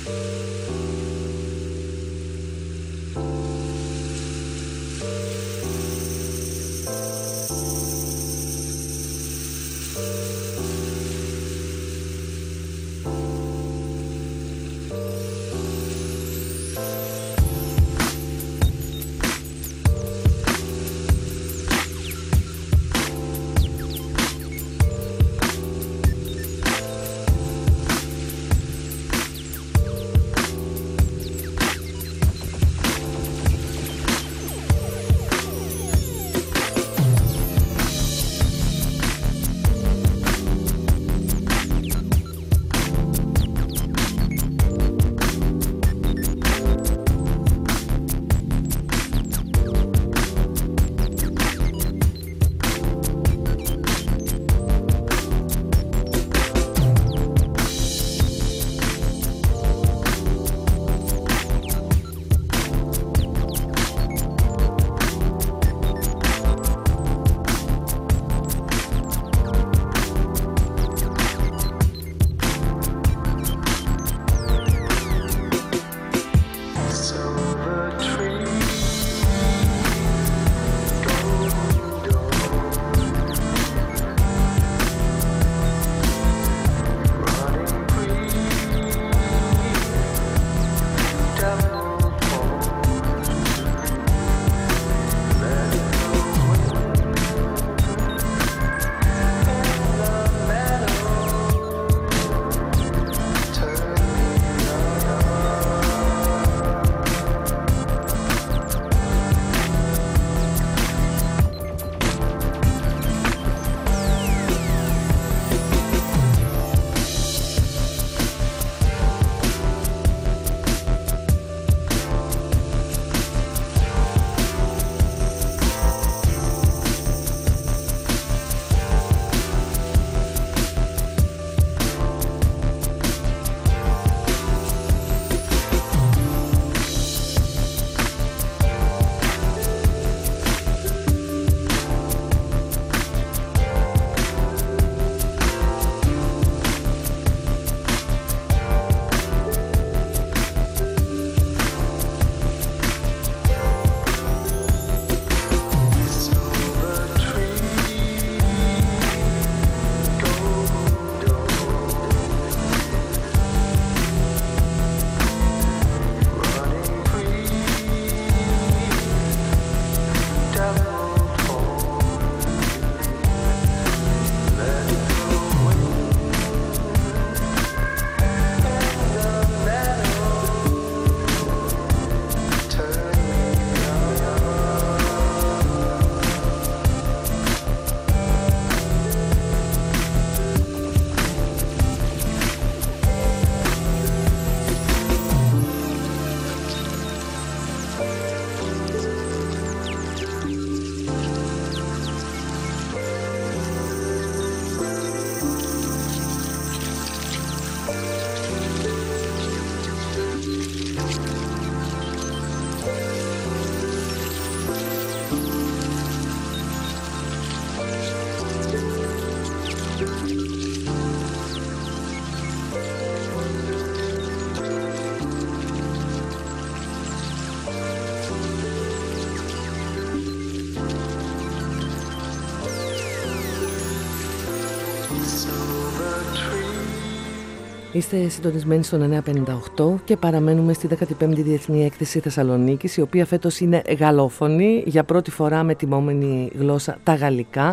Είστε συντονισμένοι στον 958 και παραμένουμε στη 15η Διεθνή Έκθεση Θεσσαλονίκης, η οποία φέτος είναι γαλλόφωνη, για πρώτη φορά με τιμόμενη γλώσσα τα γαλλικά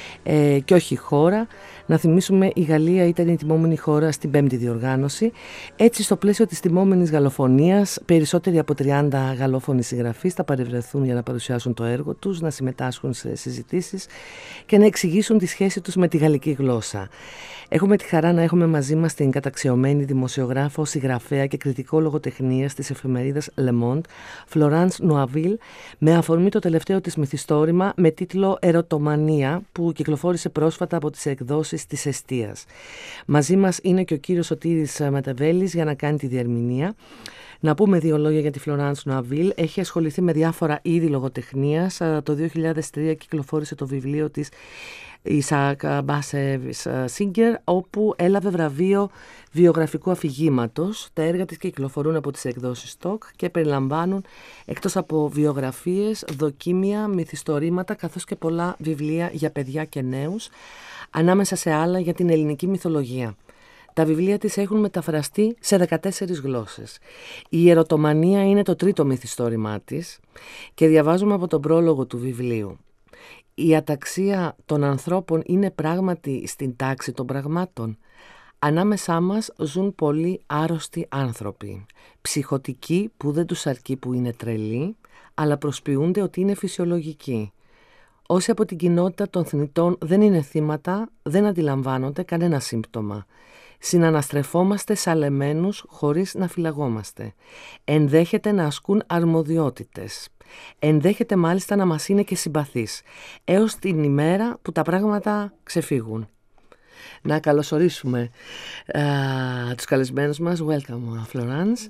και όχι χώρα. Να θυμίσουμε, η Γαλλία ήταν η τιμόμενη χώρα στην 5η διοργάνωση. Έτσι, στο πλαίσιο της τιμόμενης γαλλοφωνίας, περισσότεροι από 30 γαλλόφωνοι συγγραφείς θα παρευρεθούν για να παρουσιάσουν το έργο τους, να συμμετάσχουν σε συζητήσεις και να εξηγήσουν τη σχέση τους με τη γαλλική γλώσσα. Έχουμε τη χαρά να έχουμε μαζί μας την καταξιωμένη δημοσιογράφο, συγγραφέα και κριτικό λογοτεχνίας της εφημερίδας Le Monde, Florence Noaville, με αφορμή το τελευταίο της μυθιστόρημα με τίτλο «Ερωτομανία», που κυκλοφόρησε πρόσφατα από τις εκδόσεις της Εστίας. Μαζί μας είναι και ο κύριος Σωτήρης Ματεβέλης για να κάνει τη διερμηνία. Να πούμε δύο λόγια για τη Florence Noaville. Έχει ασχοληθεί με διάφορα είδη λογοτεχνίας. Το 2003 κυκλοφόρησε το βιβλίο της Ισαάκ Μπάσεβις Σίγκερ, όπου έλαβε βραβείο βιογραφικού αφηγήματος. Τα έργα της κυκλοφορούν από τις εκδόσεις ΣΤΟΚ και περιλαμβάνουν, εκτός από βιογραφίες, δοκίμια, μυθιστορήματα, καθώς και πολλά βιβλία για παιδιά και νέους, ανάμεσα σε άλλα για την ελληνική μυθολογία. Τα βιβλία της έχουν μεταφραστεί σε 14 γλώσσες. Η Ερωτομανία είναι το τρίτο μυθιστόρημά της και διαβάζουμε από τον πρόλογο του βιβλίου. Η αταξία των ανθρώπων είναι πράγματι στην τάξη των πραγμάτων. Ανάμεσά μας ζουν πολλοί άρρωστοι άνθρωποι, ψυχοτικοί που δεν τους αρκεί που είναι τρελοί, αλλά προσποιούνται ότι είναι φυσιολογικοί. Όσοι από την κοινότητα των θνητών δεν είναι θύματα, δεν αντιλαμβάνονται κανένα σύμπτωμα. Συναναστρεφόμαστε σαλεμένους χωρίς να φυλαγόμαστε. Ενδέχεται να ασκούν αρμοδιότητες. Ενδέχεται μάλιστα να μας είναι και συμπαθείς, έως την ημέρα που τα πράγματα ξεφύγουν. Να καλωσορίσουμε τους καλεσμένους μας. Welcome, Florence.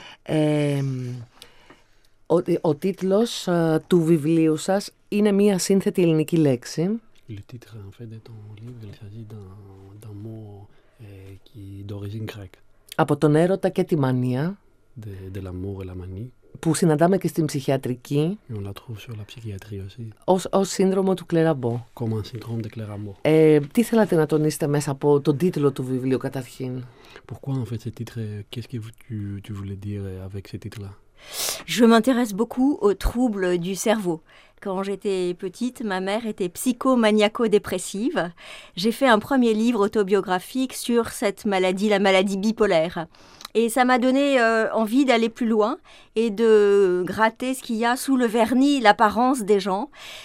Ο τίτλος του βιβλίου σας είναι μία σύνθετη ελληνική λέξη. Le titre en fait de ton livre, il s'agit d'un mot qui d'origine grecque. Από τον έρωτα και τη μανία. De l'amour et la manie. Που συναντάμε και στην ψυχιατρική. Et on la trouve sur la psychiatrie aussi. Ως σύνδρομο του Κλεραμπό. Comme un syndrome de Clérambault. Τι θέλατε να τονίσετε μέσα από τον τίτλο του βιβλίου καταρχήν? Pourquoi en fait ce titre? Qu'est-ce que tu voulais dire avec ce titre-là? Je m'intéresse beaucoup aux troubles du cerveau. Quand j'étais petite, ma mère était psychomaniaco-dépressive. J'ai fait un premier livre autobiographique sur cette maladie, la maladie bipolaire. Et ça m'a donné envie d'aller plus loin et de gratter ce qu'il y a sous le vernis, l'apparence des gens,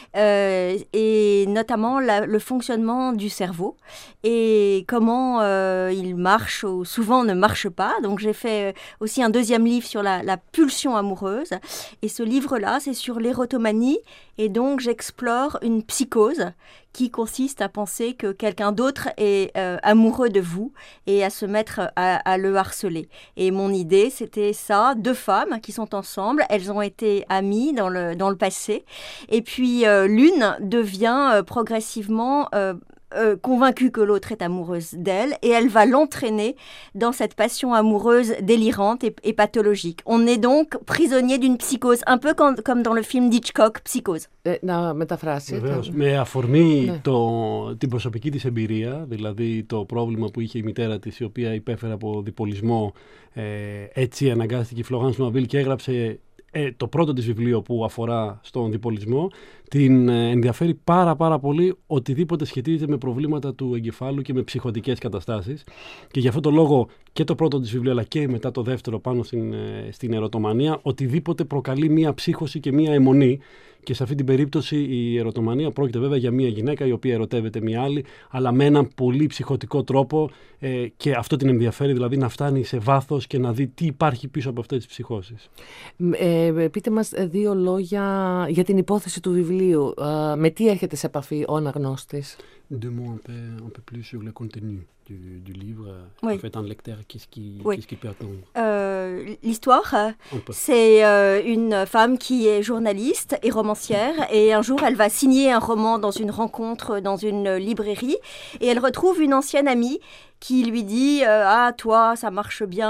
et notamment le fonctionnement du cerveau et comment il marche ou souvent ne marche pas. Donc j'ai fait aussi un deuxième livre sur la pulsion amoureuse. Et ce livre-là, c'est sur l'érotomanie. Et donc j'explore une psychose qui consiste à penser que quelqu'un d'autre est amoureux de vous et à se mettre à le harceler. Et mon idée, c'était ça, deux femmes qui sont ensemble, elles ont été amies dans le passé, et puis l'une devient progressivement convaincue que l'autre est amoureuse d'elle, et elle va l'entraîner dans cette passion amoureuse délirante et pathologique. On est donc prisonnier d'une psychose, un peu comme dans le film d'Hitchcock, Psychose. Να μεταφράσει. Βεβαίως. Με αφορμή την προσωπική της εμπειρία, δηλαδή το πρόβλημα που είχε η μητέρα της, η οποία υπέφερε από διπολισμό, έτσι αναγκάστηκε η Φλωράνς Νουαβίλ και έγραψε το πρώτο της βιβλίο που αφορά στον διπολισμό. Την ενδιαφέρει πάρα πολύ οτιδήποτε σχετίζεται με προβλήματα του εγκεφάλου και με ψυχωτικές καταστάσεις. Και γι' αυτό το λόγο και το πρώτο της βιβλίο, αλλά και μετά το δεύτερο πάνω στην ερωτομανία, οτιδήποτε προκαλεί μία ψύχωση και μία αιμονή. Και σε αυτή την περίπτωση η ερωτομανία πρόκειται βέβαια για μία γυναίκα η οποία ερωτεύεται μία άλλη, αλλά με έναν πολύ ψυχωτικό τρόπο, και αυτό την ενδιαφέρει, δηλαδή να φτάνει σε βάθος και να δει τι υπάρχει πίσω από αυτές τις ψυχώσεις. Πείτε μας δύο λόγια για την υπόθεση του βιβλίου. Με τι έρχεται σε επαφή ο αναγνώστης? Deux mots un peu plus sur le contenu du livre. Oui. En fait, un lecteur, qu'est-ce qui peut attendre? L'histoire, c'est une femme qui est journaliste et romancière, et un jour elle va signer un roman dans une rencontre dans une librairie, et elle retrouve une ancienne amie qui lui dit ah, toi ça marche bien,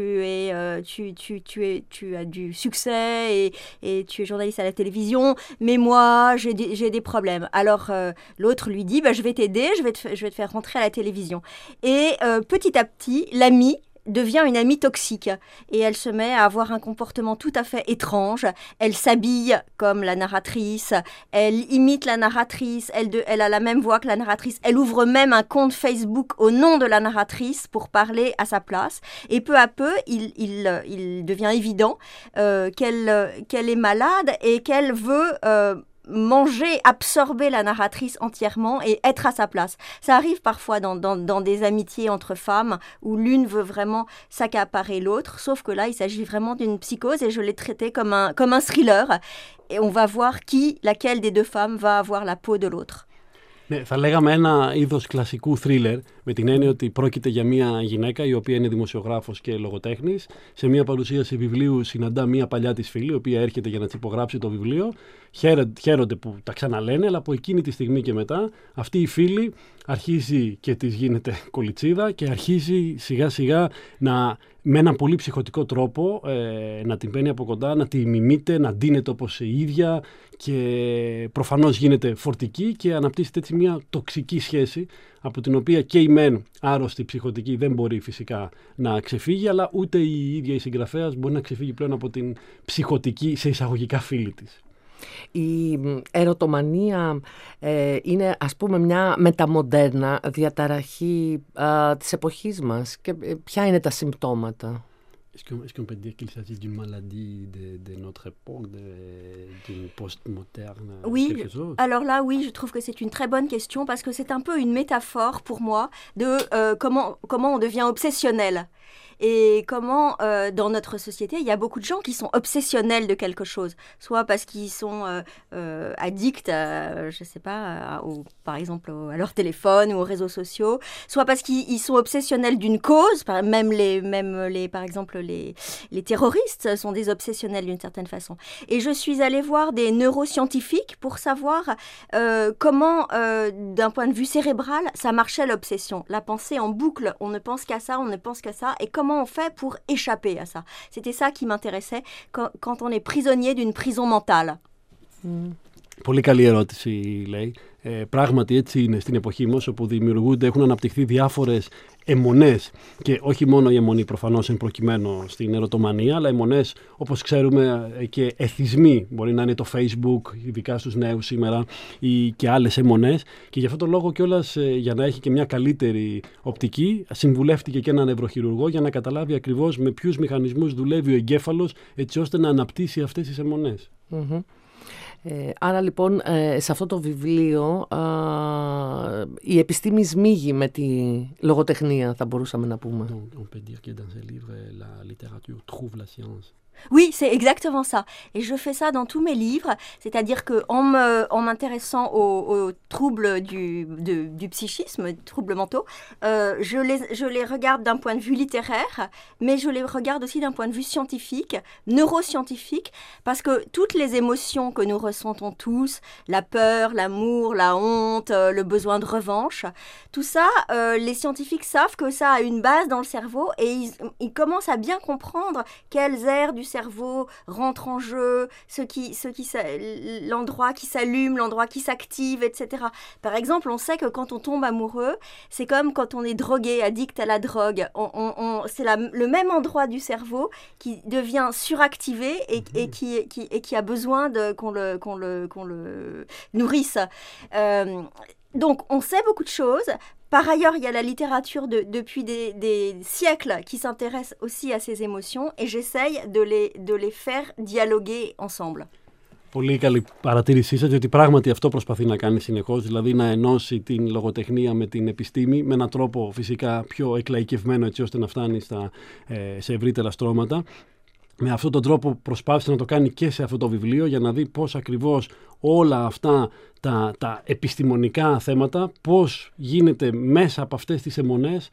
tu as du succès et tu es journaliste à la télévision, mais moi j'ai des problèmes. Alors l'autre lui dit je vais t'aider, je vais te faire rentrer à la télévision. Et petit à petit, l'amie devient une amie toxique et elle se met à avoir un comportement tout à fait étrange. Elle s'habille comme la narratrice, elle imite la narratrice, elle a la même voix que la narratrice, elle ouvre même un compte Facebook au nom de la narratrice pour parler à sa place, et peu à peu il devient évident qu'elle est malade et qu'elle veut manger, absorber la narratrice entièrement et être à sa place. Ça arrive parfois dans des amitiés entre femmes où l'une veut vraiment s'accaparer l'autre, sauf que là, il s'agit vraiment d'une psychose et je l'ai traité comme un thriller. Et on va voir laquelle des deux femmes va avoir la peau de l'autre. Ναι, θα λέγαμε ένα είδος κλασικού θρίλερ, με την έννοια ότι πρόκειται για μια γυναίκα η οποία είναι δημοσιογράφος και λογοτέχνης. Σε μια παρουσίαση βιβλίου συναντά μια παλιά της φίλη, η οποία έρχεται για να της υπογράψει το βιβλίο. Χαίρονται που τα ξαναλένε, αλλά από εκείνη τη στιγμή και μετά αυτή η φίλη αρχίζει και της γίνεται κολιτσίδα και αρχίζει σιγά σιγά με έναν πολύ ψυχωτικό τρόπο να την παίρνει από κοντά, να τη μιμείται, να ντύνεται όπως η ίδια και προφανώς γίνεται φορτική και αναπτύσσεται έτσι μια τοξική σχέση από την οποία και η μεν άρρωστη ψυχωτική δεν μπορεί φυσικά να ξεφύγει, αλλά ούτε η ίδια η συγγραφέας μπορεί να ξεφύγει πλέον από την ψυχωτική σε εισαγωγικά φίλη της. Η ερωτομανία είναι, ας πούμε, μια μεταμοντέρνα διαταραχή της εποχής μας. Και ποια είναι τα συμπτώματα? Est-ce qu'on peut dire qu'il s'agit d'une maladie de notre époque, d'une post-moderne, quelque chose? Alors là, oui, je trouve que c'est une très bonne question parce que c'est un peu une métaphore pour moi de comment on devient obsessionnel. Et comment, dans notre société, il y a beaucoup de gens qui sont obsessionnels de quelque chose. Soit parce qu'ils sont addicts, je sais pas, par exemple à leur téléphone ou aux réseaux sociaux. Soit parce qu'ils sont obsessionnels d'une cause. Par exemple, les terroristes sont des obsessionnels d'une certaine façon. Et je suis allée voir des neuroscientifiques pour savoir comment, d'un point de vue cérébral, ça marchait l'obsession. La pensée en boucle, on ne pense qu'à ça, on ne pense qu'à ça. Et comment on fait pour échapper à ça? C'était ça qui m'intéressait quand on est prisonnier d'une prison mentale. Πολύ καλή ερώτηση, λέει. Πράγματι έτσι είναι στην εποχή μας, όπου έχουν αναπτυχθεί διάφορες αιμονές και όχι μόνο η αιμονή προφανώς εν προκειμένου στην ερωτομανία, αλλά αιμονές όπως ξέρουμε και εθισμοί, μπορεί να είναι το Facebook, ειδικά στους νέους σήμερα, ή και άλλες αιμονές, και γι' αυτό το λόγο κιόλας, για να έχει και μια καλύτερη οπτική, συμβουλεύτηκε και έναν νευροχειρουργό για να καταλάβει ακριβώς με ποιους μηχανισμούς δουλεύει ο εγκέφαλος, έτσι ώστε να αναπτύσσει αυτές τις αιμονές. Άρα λοιπόν σε αυτό το βιβλίο η επιστήμη σμίγει με τη λογοτεχνία, θα μπορούσαμε να πούμε. On peut dire que dans ce livre, la littérature trouve la science. Oui, c'est exactement ça. Et je fais ça dans tous mes livres, c'est-à-dire qu'en m'intéressant aux troubles du psychisme, troubles mentaux, je les regarde d'un point de vue littéraire, mais je les regarde aussi d'un point de vue scientifique, neuroscientifique, parce que toutes les émotions que nous ressentons tous, la peur, l'amour, la honte, le besoin de revanche, tout ça, les scientifiques savent que ça a une base dans le cerveau et ils commencent à bien comprendre quelles aires du cerveau rentrent en jeu, l'endroit qui s'allume, l'endroit qui s'active, etc. Par exemple, on sait que quand on tombe amoureux, c'est comme quand on est drogué, addict à la drogue. C'est le même endroit du cerveau qui devient suractivé et qui a besoin qu'on le nourrisse. Donc, on sait beaucoup de choses. Par ailleurs, il y a la littérature depuis des siècles qui s'intéresse aussi à ces émotions et j'essaye de les faire dialoguer ensemble. Πολύ καλή παρατήρησή σας, διότι πράγματι αυτό προσπαθεί να κάνει συνεχώς, δηλαδή να ενώσει την λογοτεχνία με την επιστήμη με έναν τρόπο φυσικά πιο εκλαϊκευμένο, έτσι ώστε να φτάνει σε ευρύτερα στρώματα. Με αυτόν τον τρόπο προσπάθησε να το κάνει και σε αυτό το βιβλίο για να δει πώς ακριβώς όλα αυτά τα επιστημονικά θέματα, πώς γίνεται μέσα από αυτές τις αιμονές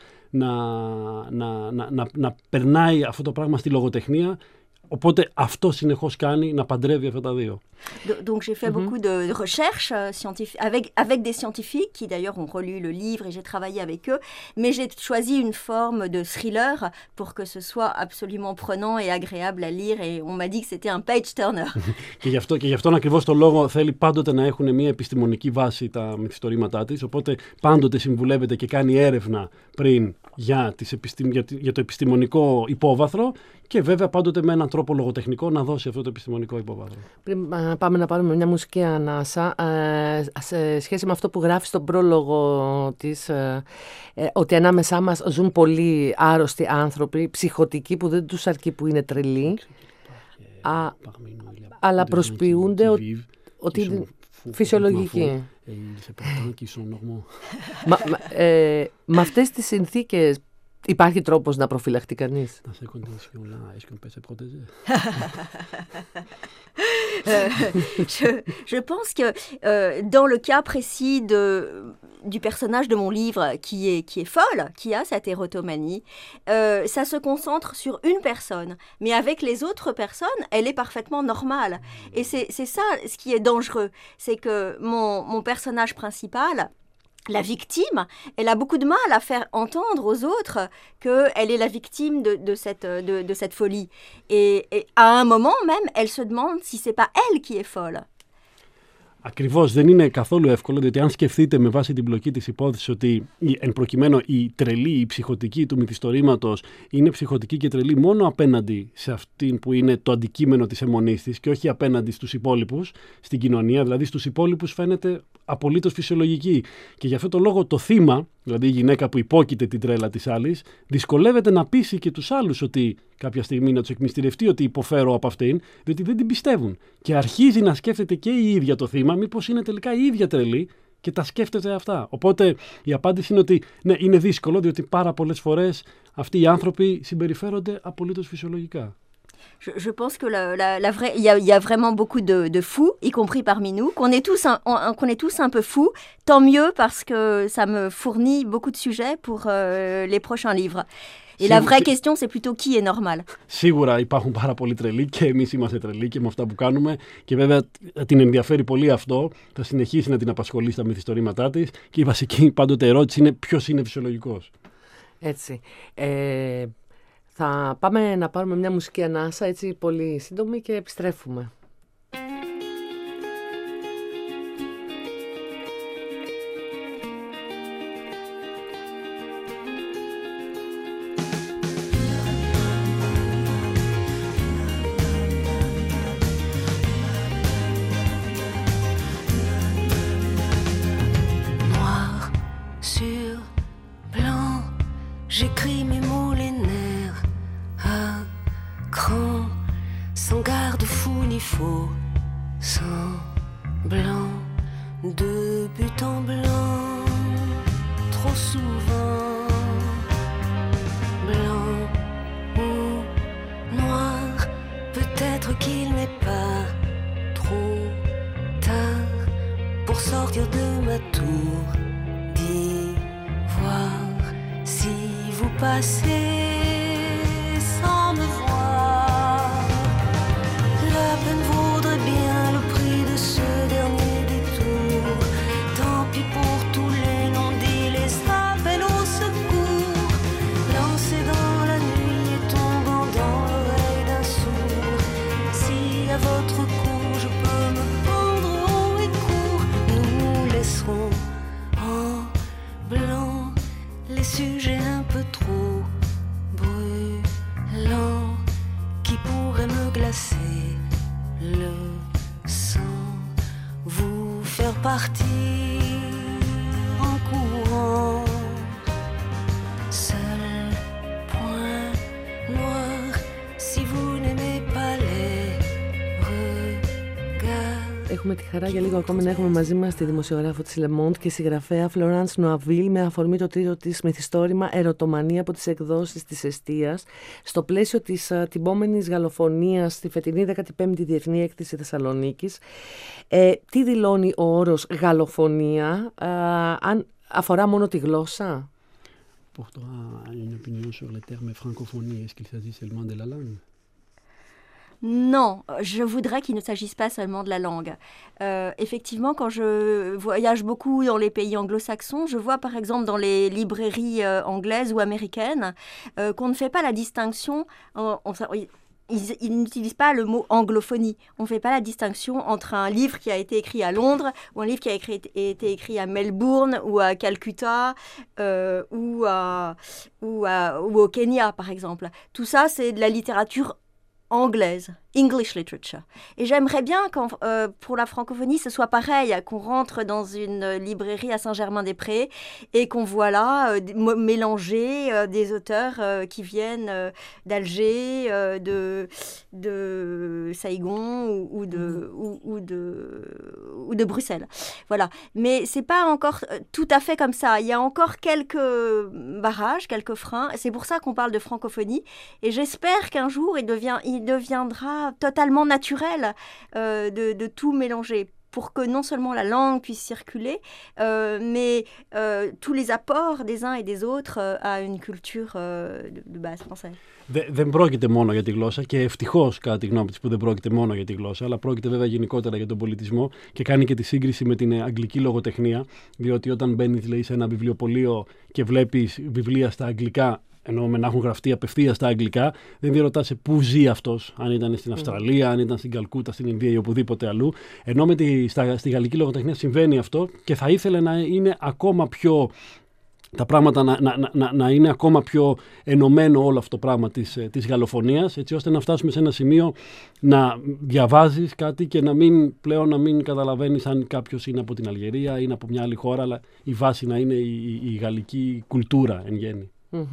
να περνάει αυτό το πράγμα στη λογοτεχνία. Οπότε αυτό συνεχώς κάνει να παντρεύει αυτά τα δύο. Donc j'ai fait beaucoup de recherches avec des scientifiques qui d'ailleurs ont relu le livre et j'ai travaillé avec eux, mais j'ai choisi une forme de thriller pour que ce soit absolument prenant et agréable à lire et on m'a dit que c'était un page turner. και γι' αυτόν ακριβώς το λόγο θέλει πάντοτε να έχουν μια επιστημονική βάση τα μυθιστορήματά της, οπότε πάντοτε συμβουλεύεται και κάνει έρευνα πριν για το επιστημονικό υπόβαθρο και βέβαια πάντοτε με έναν τρόπο λογοτεχνικό να δώσει αυτό το επιστημονικό υπόβαθρο. Πριν πάμε να πάρουμε μια μουσική ανάσα, σε σχέση με αυτό που γράφει στον πρόλογο της, ότι ανάμεσά μας ζουν πολλοί άρρωστοι άνθρωποι, ψυχοτικοί, που δεν τους αρκεί που είναι τρελοί, αλλά προσποιούνται ότι είναι φυσιολογικοί. Με αυτές τις συνθήκες Υπάρχει τρόπος να προφυλαχτεί κανείς? Dans ces conditions-là, est-ce qu'on peut se protéger? Je pense que dans le cas précis du personnage de mon livre qui est folle, qui a cette érotomanie, ça se concentre sur une personne. Mais avec les autres personnes, elle est parfaitement normale. Et c'est ça ce qui est dangereux. C'est que mon personnage principal, la victime, elle a beaucoup de mal à faire entendre aux autres qu'elle est la victime de cette folie. Et à un moment même, elle se demande si c'est pas elle qui est folle. Ακριβώς, δεν είναι καθόλου εύκολο, διότι αν σκεφτείτε με βάση την πλοκή της υπόθεσης ότι εν προκειμένου η τρελή, η ψυχοτική του μυθιστορήματος είναι ψυχοτική και τρελή μόνο απέναντι σε αυτήν που είναι το αντικείμενο της αιμονής της και όχι απέναντι στους υπόλοιπους, στην κοινωνία, δηλαδή στους υπόλοιπους φαίνεται απολύτως φυσιολογική. Και γι' αυτό το λόγο το θύμα, δηλαδή η γυναίκα που υπόκειται την τρέλα της άλλης, δυσκολεύεται να πείσει και τους άλλους ότι κάποια στιγμή να τους εκμυστηρευτεί ότι υποφέρω από αυτήν, διότι δεν την πιστεύουν. Και αρχίζει να σκέφτεται και η ίδια το θύμα, μήπως είναι τελικά η ίδια τρελή και τα σκέφτεται αυτά. Οπότε η απάντηση είναι ότι ναι, είναι δύσκολο, διότι πάρα πολλές φορές αυτοί οι άνθρωποι συμπεριφέρονται απολύτως φυσιολογικά. Je pense que il y a vraiment beaucoup de fous, y compris parmi nous, qu'on est tous un peu fous. Tant mieux parce que ça me fournit beaucoup de sujets pour les prochains livres. Et la vraie question, c'est plutôt qui est normal. Σίγουρα υπάρχουν πάρα πολλοί τρελοί και εμείς είμαστε τρελοί και με αυτά που κάνουμε. Και βέβαια την ενδιαφέρει πολύ αυτό. Θα συνεχίσει να την απασχολεί στα μυθιστορήματά της. Και η βασική πάντοτε ερώτηση είναι ποιος είναι φυσιολογικός. Έτσι. Θα πάμε να πάρουμε μια μουσική ανάσα, έτσι πολύ σύντομη, και επιστρέφουμε. J'écris mes mots, les nerfs à cran, sans garde-fou ni faux, sans blanc, de but en blanc, trop souvent, blanc ou noir, peut-être qu'il n'est pas trop tard pour sortir de ma tour d'ivoire. Si vous passez sans me voir, la peine vaudrait bien le prix de ce dernier détour. Tant pis pour tous les non-dits, les appels au secours, lancés dans la nuit et tombant dans l'oreille d'un sourd. Si à votre cou je peux me pendre haut et court, nous nous laisserons en blanc les sujets un peu trop brûlants qui pourraient me glacer le sang, vous faire partir en courant. Seul point noir, si vous n'aimez pas les regards. Έχουμε τη χαρά για λίγο ακόμη να έχουμε μαζί μας τη δημοσιογράφο της Le Monde και συγγραφέα Florence Noaville με αφορμή το τρίτο της μυθιστόρημα «Ερωτομανία» από τις εκδόσεις της Εστίας, στο πλαίσιο της τυπώμενης γαλλοφωνίας στη φετινή 15η Διεθνή Έκθεση Θεσσαλονίκης. Τι δηλώνει ο όρος γαλλοφωνία, αν αφορά μόνο τη γλώσσα? Pour toi, une opinion sur le terme francophonie, est-ce qu'il s'agit seulement de la langue? Non, je voudrais qu'il ne s'agisse pas seulement de la langue. Effectivement, quand je voyage beaucoup dans les pays anglo-saxons, je vois par exemple dans les librairies anglaises ou américaines qu'on ne fait pas la distinction. Ils n'utilisent pas le mot anglophonie. On ne fait pas la distinction entre un livre qui a été écrit à Londres ou un livre qui a été écrit à Melbourne ou à Calcutta ou au Kenya, par exemple. Tout ça, c'est de la littérature anglaise, English literature. Et j'aimerais bien pour la francophonie, ce soit pareil, qu'on rentre dans une librairie à Saint-Germain-des-Prés et qu'on voit là mélanger des auteurs qui viennent d'Alger, de Saigon ou de Bruxelles. Voilà. Mais c'est pas encore tout à fait comme ça. Il y a encore quelques barrages, quelques freins. C'est pour ça qu'on parle de francophonie. Et j'espère qu'un jour, il deviendra totalement naturel de tout mélanger, pour que non seulement la langue puisse circuler, mais tous les apports des uns et des autres à une culture de base française. Δεν πρόκειται μόνο για τη γλώσσα και ευτυχώς κατά τη γνώμη της που δεν πρόκειται μόνο για τη γλώσσα, αλλά πρόκειται βέβαια γενικότερα για τον πολιτισμό και κάνει και τη σύγκριση με την αγγλική λογοτεχνία, διότι όταν μπαίνεις λέει, σε ένα βιβλιοπωλείο και βλέπεις βιβλία στα αγγλικά, ενώ να έχουν γραφτεί απευθείας στα αγγλικά, δεν διερωτάσαι πού ζει αυτός, αν ήταν στην Αυστραλία, αν ήταν στην Καλκούτα, στην Ινδία ή οπουδήποτε αλλού. Ενώ στη γαλλική λογοτεχνία συμβαίνει αυτό και θα ήθελε να είναι ακόμα πιο. Τα πράγματα να είναι ακόμα πιο ενωμένο όλο αυτό το πράγμα της γαλλοφωνίας, έτσι ώστε να φτάσουμε σε ένα σημείο να διαβάζεις κάτι και να μην καταλαβαίνεις αν κάποιος είναι από την Αλγερία ή είναι από μια άλλη χώρα, αλλά η βάση να είναι η γαλλική κουλτούρα εν γέννη.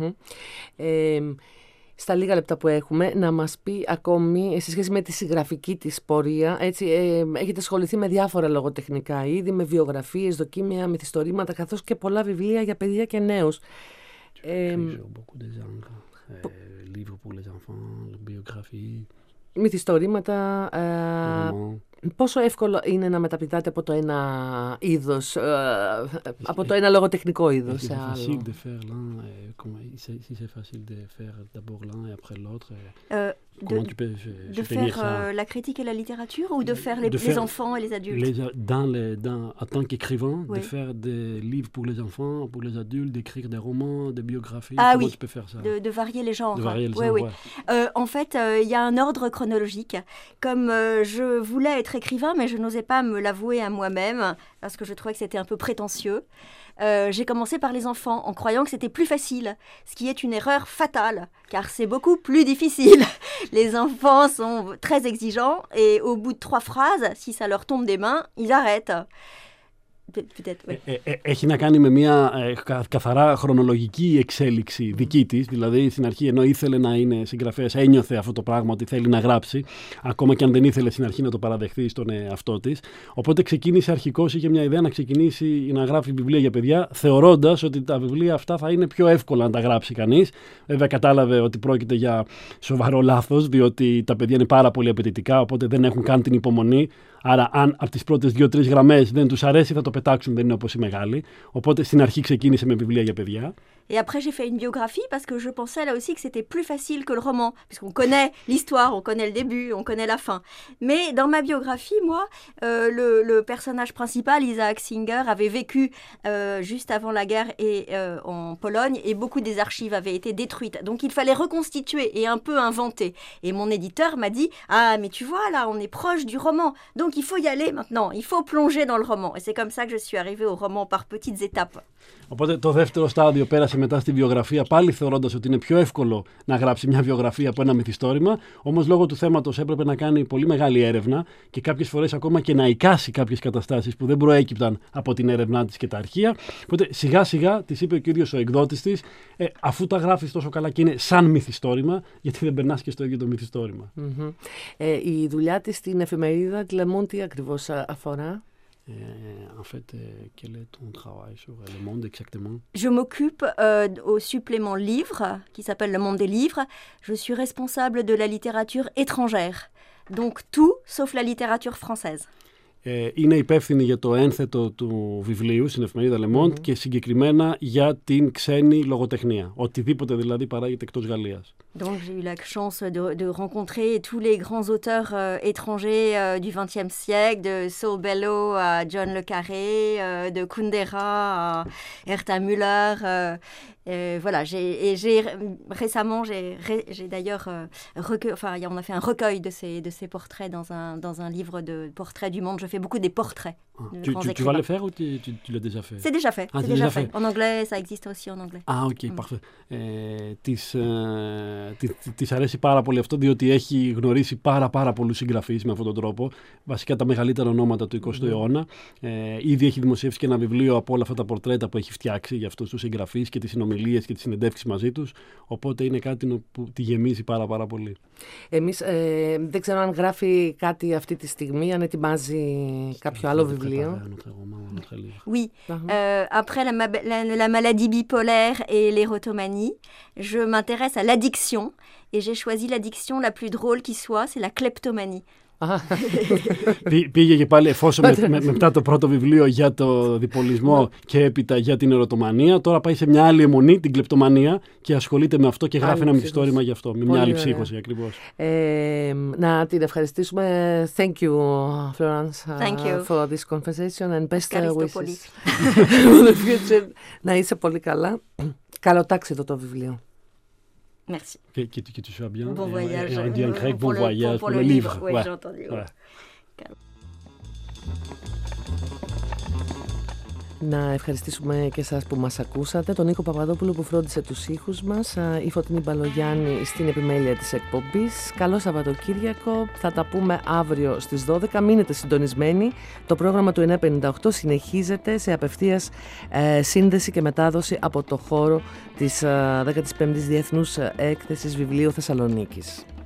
Στα λίγα λεπτά που έχουμε, να μας πει ακόμη σε σχέση με τη συγγραφική της πορεία. Έτσι, έχετε ασχοληθεί με διάφορα λογοτεχνικά είδη, με βιογραφίες, δοκίμια, μυθιστορήματα, καθώς και πολλά βιβλία για παιδιά και νέους. Μυθιστορήματα. Πόσο εύκολο είναι να μεταπηδάτε από το ένα είδος, από το ένα λογοτεχνικό είδος σε άλλο? De faire la critique et la littérature ou de faire les enfants et les adultes? En tant qu'écrivain, de faire des livres pour les enfants, pour les adultes, d'écrire des romans, des biographies. Ah comment oui, tu peux faire ça? De varier les genres. De varier les genres, ouais. En fait, il y a un ordre chronologique. Comme je voulais être écrivain, mais je n'osais pas me l'avouer à moi-même, parce que je trouvais que c'était un peu prétentieux. J'ai commencé par les enfants en croyant que c'était plus facile, ce qui est une erreur fatale, car c'est beaucoup plus difficile. Les enfants sont très exigeants et au bout de 3 phrases, si ça leur tombe des mains, ils arrêtent. Έχει να κάνει με μια καθαρά χρονολογική εξέλιξη δική της. Δηλαδή στην αρχή, ενώ ήθελε να είναι συγγραφέας, ένιωθε αυτό το πράγμα ότι θέλει να γράψει, ακόμα και αν δεν ήθελε στην αρχή να το παραδεχθεί στον εαυτό της. Οπότε ξεκίνησε αρχικώς, είχε μια ιδέα να ξεκινήσει να γράφει βιβλία για παιδιά, θεωρώντας ότι τα βιβλία αυτά θα είναι πιο εύκολα να τα γράψει κανείς. Βέβαια, κατάλαβε ότι πρόκειται για σοβαρό λάθος, διότι τα παιδιά είναι πάρα πολύ απαιτητικά, οπότε δεν έχουν καν την υπομονή. Άρα, αν από τις πρώτες 2-3 γραμμές δεν τους αρέσει, θα το πετάξουν, δεν είναι όπως οι μεγάλοι. Οπότε στην αρχή ξεκίνησε με βιβλία για παιδιά. Et après, j'ai fait une biographie parce que je pensais là aussi que c'était plus facile que le roman, puisqu'on connaît l'histoire, on connaît le début, on connaît la fin. Mais dans ma biographie, moi, le personnage principal, Isaac Singer, avait vécu juste avant la guerre en Pologne et beaucoup des archives avaient été détruites. Donc il fallait reconstituer et un peu inventer. Et mon éditeur m'a dit « Ah, mais tu vois, là, on est proche du roman, donc il faut y aller maintenant, il faut plonger dans le roman. » Et c'est comme ça que je suis arrivée au roman par petites étapes. Οπότε το δεύτερο στάδιο πέρασε μετά στη βιογραφία, πάλι θεωρώντας ότι είναι πιο εύκολο να γράψει μια βιογραφία από ένα μυθιστόρημα. Όμως λόγω του θέματος έπρεπε να κάνει πολύ μεγάλη έρευνα και κάποιες φορές ακόμα και να εικάσει κάποιες καταστάσεις που δεν προέκυπταν από την έρευνά της και τα αρχεία. Οπότε σιγά σιγά της είπε και ο ίδιος ο εκδότης της, αφού τα γράφεις τόσο καλά και είναι σαν μυθιστόρημα, γιατί δεν περνάς και στο ίδιο το μυθιστόρημα. Η δουλειά της στην εφημερίδα Le Monde τι ακριβώς αφορά? En fait, quel est ton travail sur Le Monde exactement? Je m'occupe au supplément livre qui s'appelle Le Monde des livres. Je suis responsable de la littérature étrangère. Donc tout sauf la littérature française. Είναι υπεύθυνη για το ένθετο του βιβλίου στην εφημερίδα Le Monde και συγκεκριμένα για την ξένη λογοτεχνία. Οτιδήποτε δηλαδή παράγεται εκτός Γαλλίας. Donc j'ai eu la chance de rencontrer tous les grands auteurs étrangers du XXe siècle, de Saul Bellow à John le Carré, de Kundera à Herta Müller. Voilà, récemment, j'ai d'ailleurs on a fait un recueil de ces portraits dans un livre de portraits du monde. Je fais beaucoup des portraits. Tu vas le faire ou tu l'as déjà fait? C'est déjà fait. C'est déjà fait. En anglais, ça existe aussi en anglais. Ok, parfait. Της αρέσει πάρα πολύ αυτό, διότι έχει γνωρίσει πάρα πολλούς συγγραφείς με αυτόν τον τρόπο. Βασικά τα μεγαλύτερα ονόματα του 20ου αιώνα. Ήδη έχει δημοσιεύσει και ένα βιβλίο από όλα αυτά τα πορτρέτα που έχει φτιάξει για αυτούς τους συγγραφείς και τις συνομιλίες και τις συνεντεύξεις μαζί τους. Οπότε είναι κάτι που τη γεμίζει πάρα πολύ. Εμείς δεν ξέρω αν γράφει κάτι αυτή τη στιγμή, αν ετοιμάζει κάποιο άλλο βιβλίο. Oui, après la maladie bipolaire et l'érotomanie, je m'intéresse à l'addiction et j'ai choisi l'addiction la plus drôle qui soit, c'est la kleptomanie. Πήγε και πάλι, εφόσον μετά το πρώτο βιβλίο για το διπολισμό και έπειτα για την ερωτομανία, τώρα πάει σε μια άλλη αιμονή, την κλεπτομανία, και ασχολείται με αυτό και γράφει ένα μυθιστόρημα γι' αυτό, με μια άλλη ψύχωση ακριβώς. Να την ευχαριστήσουμε. Thank you, Florence, for this conversation and best wishes for the future. Να είσαι πολύ καλά. Καλό τάξιδο το βιβλίο. Merci. Que tu sois bien. Bon voyage. On dit en grec, bon voyage pour le livre. Oui, j'ai entendu. Ouais. Να ευχαριστήσουμε και εσάς που μας ακούσατε, τον Νίκο Παπαδόπουλο που φρόντισε τους ήχους μας, η Φωτεινή Μπαλογιάννη στην επιμέλεια της εκπομπής. Καλό Σαββατοκύριακο, θα τα πούμε αύριο στις 12, μείνετε συντονισμένοι. Το πρόγραμμα του 958 συνεχίζεται σε απευθείας σύνδεση και μετάδοση από το χώρο της 15ης Διεθνούς Έκθεσης Βιβλίου Θεσσαλονίκης.